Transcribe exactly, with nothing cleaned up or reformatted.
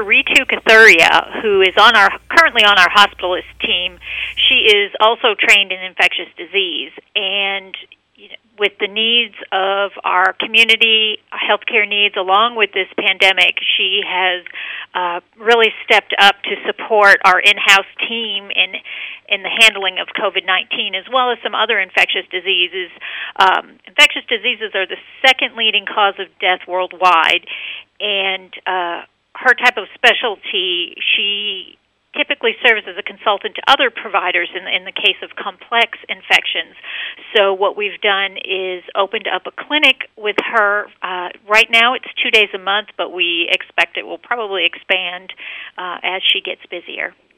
Ritu Kathuria, who is on our currently on our hospitalist team. She is also trained in infectious disease, and you know, with the needs of our community, healthcare needs, along with this pandemic, she has uh, really stepped up to support our in-house team in in the handling of COVID nineteen, as well as some other infectious diseases. Um, infectious diseases are the second leading cause of death worldwide, and uh, her type of specialty, she typically serves as a consultant to other providers in, in the case of complex infections. So what we've done is opened up a clinic with her. Uh, right now it's two days a month, but we expect it will probably expand uh, as she gets busier.